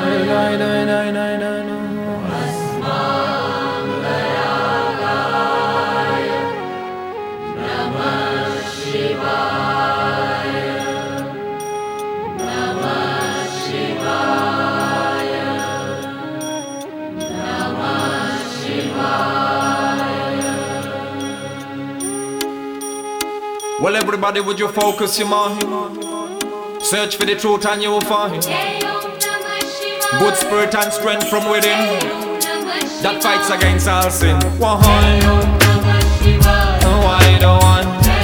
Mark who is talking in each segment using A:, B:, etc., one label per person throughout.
A: Well, everybody, would you focus your mind? Search for the truth and you will find good spirit and strength from within that fights against all sin. Why don't want?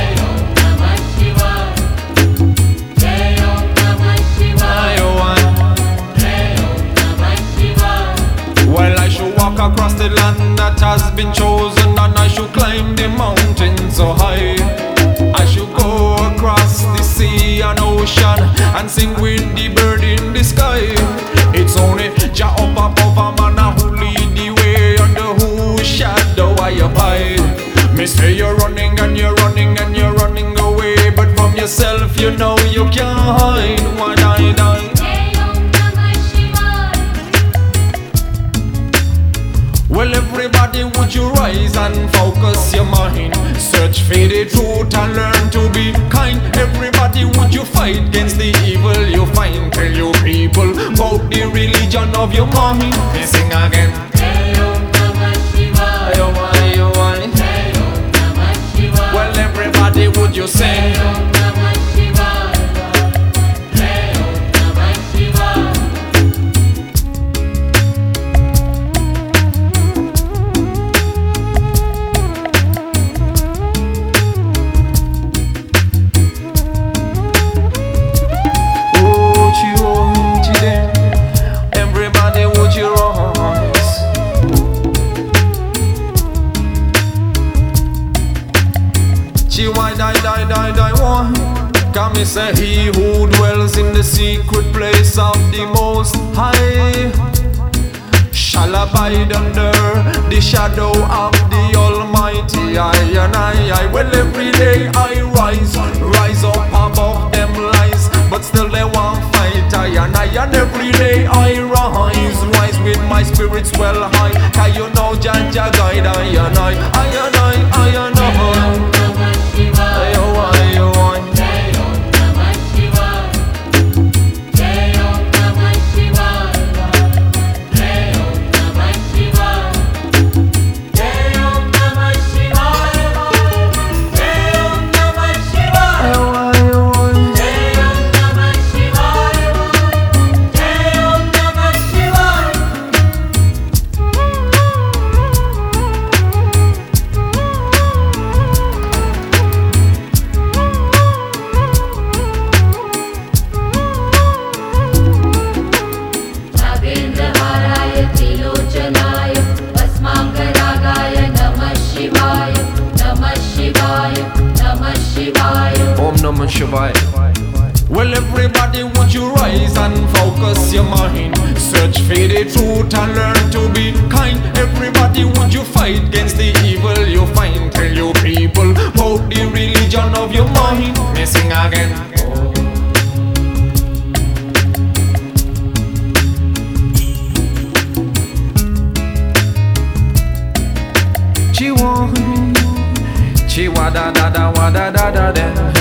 A: Well, I should walk across the land that has been chosen, and I should climb the mountain so high. I should go across the sea and ocean and sing with the bird in the sky. It's only Jah up above a man who lead the way, under whose shadow I abide. Me say you're running and you're running and you're running away, but from yourself you know you can't hide. Why die? Well, everybody, would you rise and focus your mind? Search for the truth and learn to be kind. Everybody, would you fight against the evil you find? Tell you people about the religion of your mind. They sing again. Well, everybody, would you sing? Can me say he who dwells in the secret place of the Most High shall abide under the shadow of the Almighty. I. Well, every day I rise up above them lies, but still they won't fight. And every day I rise with my spirits well high. Can you know Jah guide I. Well, everybody, would you rise and focus your mind? Search for the truth and learn to be kind. Everybody, would you fight against the evil you find? Tell you people about the religion of your mind. Me sing again. Chiwa da da da wa da da da da.